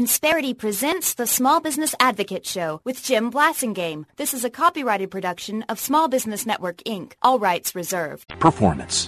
Insperity presents the Small Business Advocate Show with Jim Blasingame. This is a copyrighted production of Small Business Network, Inc. All rights reserved. Performance.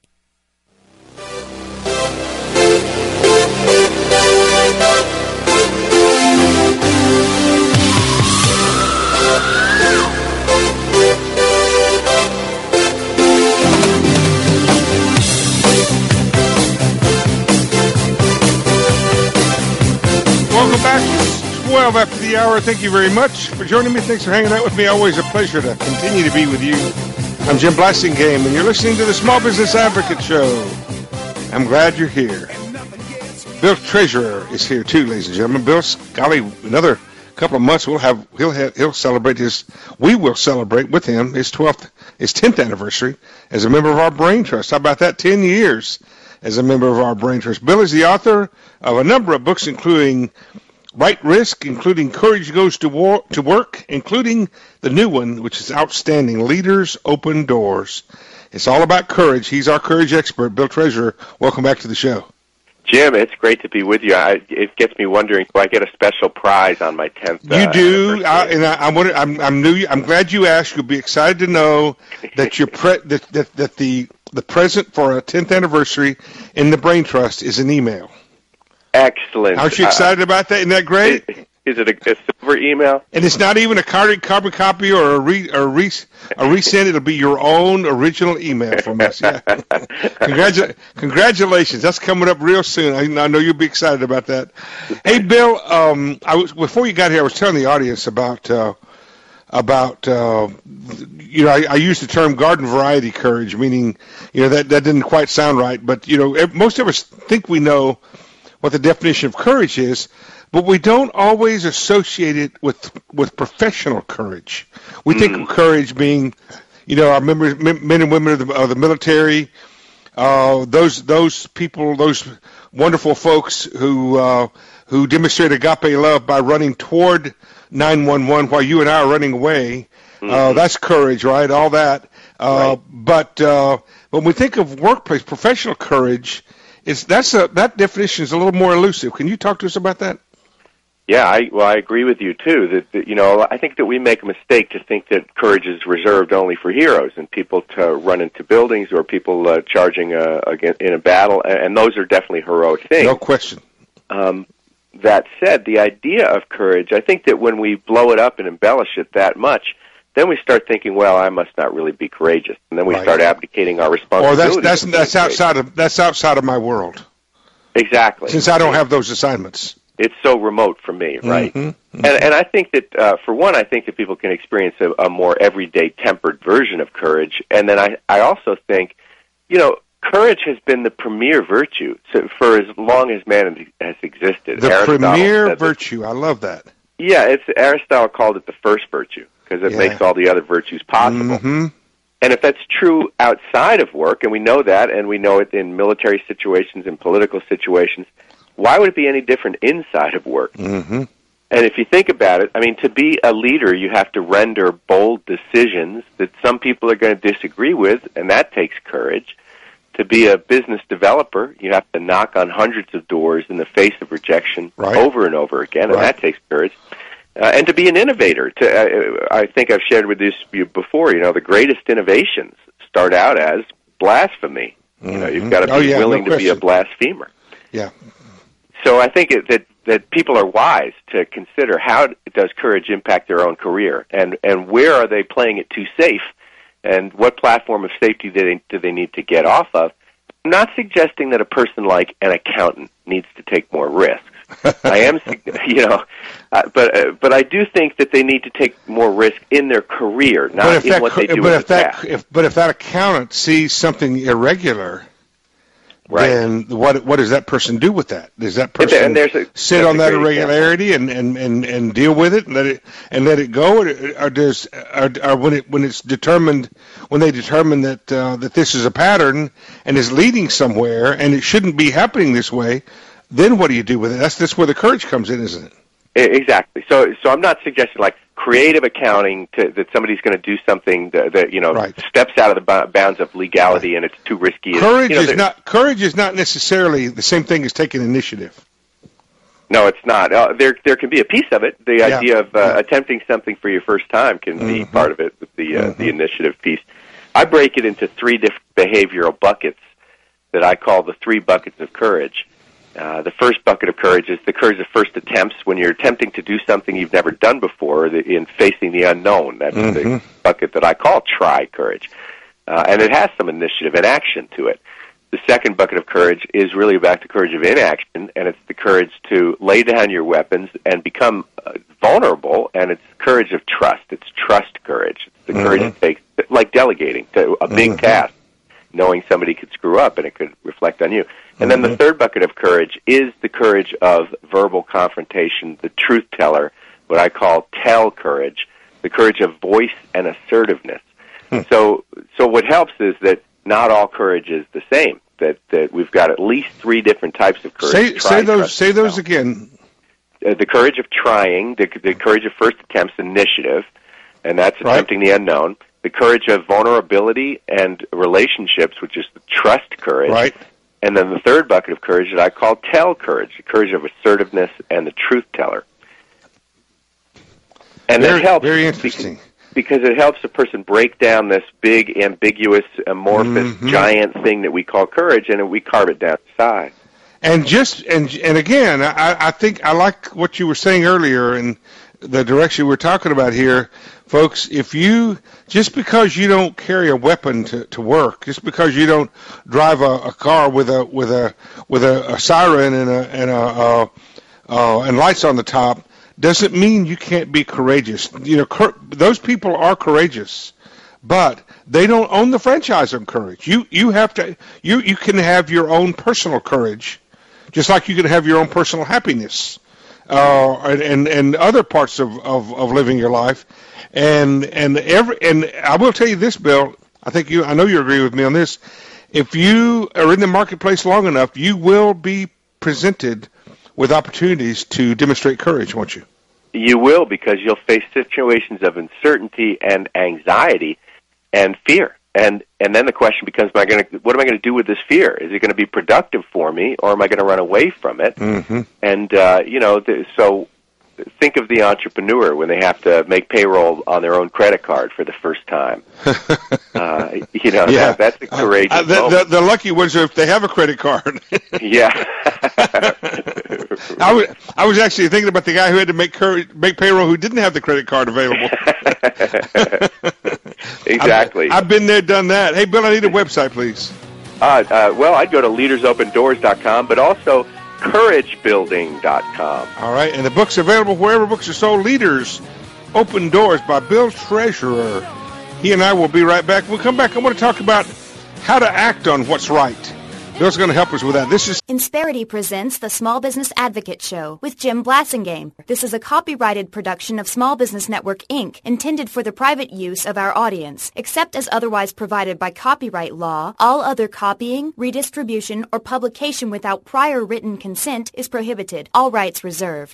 Welcome back. It's 12 after the hour. Thank you very much for joining me. Thanks for hanging out with me. Always a pleasure to continue to be with you. I'm Jim Blasingame, and you're listening to the Small Business Advocate Show. I'm glad you're here. Bill Treasurer is here too, ladies and gentlemen. Bill's, golly, another couple of months he'll celebrate we will celebrate with him his 10th anniversary as a member of our Brain Trust. How about that? 10 years as a member of our Brain Trust. Bill is the author of a number of books, including Right Risk, including Courage Goes to Work, including the new one, which is outstanding, Leaders Open Doors. It's all about courage. He's our courage expert. Bill Treasurer, welcome back to the show. Jim, it's great to be with you. It gets me wondering, do I get a special prize on my 10th? You do, I'm glad you asked. You'll be excited to know that the present for a 10th anniversary in the Brain Trust is an email. Excellent. Aren't you excited about that? Isn't that great? Is it a silver email? And it's not even a carbon copy or a resend. It'll be your own original email from us. Yeah. Congratulations. That's coming up real soon. I know you'll be excited about that. Hey, Bill, before you got here, I was telling the audience about I used the term garden variety courage, meaning, that didn't quite sound right, but, most of us think we know what the definition of courage is, but we don't always associate it with professional courage. We think of courage being, our members, men and women of the military, those people, those wonderful folks who demonstrate agape love by running toward 911 while you and I are running away. That's courage, right? All that. Right. But when we think of workplace professional courage, that definition is a little more elusive. Can you talk to us about that? Yeah, I agree with you too. That I think that we make a mistake to think that courage is reserved only for heroes and people to run into buildings or people charging in a battle, and those are definitely heroic things. No question. That said, the idea of courage, I think that when we blow it up and embellish it that much, then we start thinking, well, I must not really be courageous, and then we start abdicating our responsibility. Or that's outside of my world. Exactly. Since I don't have those assignments. It's so remote from me, right? Mm-hmm. Mm-hmm. And I think that, for one, I think that people can experience a more everyday tempered version of courage. And then I also think, courage has been the premier virtue for as long as man has existed. The premier virtue. I love that. Yeah, Aristotle called it the first virtue because it makes all the other virtues possible. Mm-hmm. And if that's true outside of work, and we know that, and we know it in military situations, in political situations, why would it be any different inside of work? Mm-hmm. And if you think about it, to be a leader, you have to render bold decisions that some people are going to disagree with, and that takes courage. To be a business developer, you have to knock on hundreds of doors in the face of rejection over and over again, and that takes courage. And to be an innovator, I think I've shared with you before, the greatest innovations start out as blasphemy. Mm-hmm. You've got to be willing to be a blasphemer. Yeah. So I think that people are wise to consider how does courage impact their own career, and where are they playing it too safe, and what platform of safety do they need to get off of. I'm not suggesting that a person like an accountant needs to take more risks. I am, but I do think that they need to take more risk in their career, not in what they do in the past. But if that accountant sees something irregular, then what does that person do with that? Does that person sit on that irregularity and deal with it and let it go, or when it's determined, when they determine that this is a pattern and is leading somewhere and it shouldn't be happening this way, then what do you do with it? That's where the courage comes in, isn't it? Exactly. So I'm not suggesting like creative accounting that somebody's going to do something that steps out of the bounds of legality and it's too risky. Courage is not necessarily the same thing as taking initiative. No, it's not. There can be a piece of it. The idea of attempting something for your first time can be part of it, with the initiative piece. I break it into 3 different behavioral buckets that I call the 3 buckets of courage. The first bucket of courage is the courage of first attempts, when you're attempting to do something you've never done before in facing the unknown. That's the bucket that I call try courage. And it has some initiative and action to it. The second bucket of courage is really about the courage of inaction, and it's the courage to lay down your weapons and become vulnerable, and it's courage of trust. It's trust courage. It's the courage to take, like delegating to a big task, knowing somebody could screw up and it could reflect on you. And then the third bucket of courage is the courage of verbal confrontation, the truth teller, what I call tell courage, the courage of voice and assertiveness. So what helps is that not all courage is the same. That we've got at least 3 different types of courage. Say those again. The courage of trying, the courage of first attempts, initiative, and that's attempting the unknown. The courage of vulnerability and relationships, which is the trust courage. Right. And then the third bucket of courage that I call tell courage, the courage of assertiveness and the truth teller. And that helps. Very interesting. Because it helps a person break down this big, ambiguous, amorphous, giant thing that we call courage, and we carve it down to size. And again, I think I like what you were saying earlier, and the direction we're talking about here, folks. If you just because you don't carry a weapon to work, just because you don't drive a car with a siren and lights on the top, doesn't mean you can't be courageous. Those people are courageous, but they don't own the franchise on courage. You have to. You can have your own personal courage, just like you can have your own personal happiness, and other parts of living your life. And I will tell you this, Bill. I know you agree with me on this. If you are in the marketplace long enough, you will be presented with opportunities to demonstrate courage, won't you? You will, because you'll face situations of uncertainty and anxiety and fear. And then the question becomes, what am I going to do with this fear? Is it going to be productive for me, or am I going to run away from it? And, so think of the entrepreneur when they have to make payroll on their own credit card for the first time. That's a courageous moment. The lucky ones are if they have a credit card. Yeah. I was actually thinking about the guy who had to make payroll who didn't have the credit card available. Exactly. I've been there, done that. Hey, Bill, I need a website, please. Well, I'd go to leadersopendoors.com, but also couragebuilding.com. All right, and the book's available wherever books are sold. Leaders Open Doors by Bill Treasurer. He and I will be right back. When we come back, I want to talk about how to act on what's right. Bill's going to help us with that. This is Insperity presents the Small Business Advocate Show with Jim Blassingame. This is a copyrighted production of Small Business Network, Inc., intended for the private use of our audience. Except as otherwise provided by copyright law, all other copying, redistribution, or publication without prior written consent is prohibited. All rights reserved.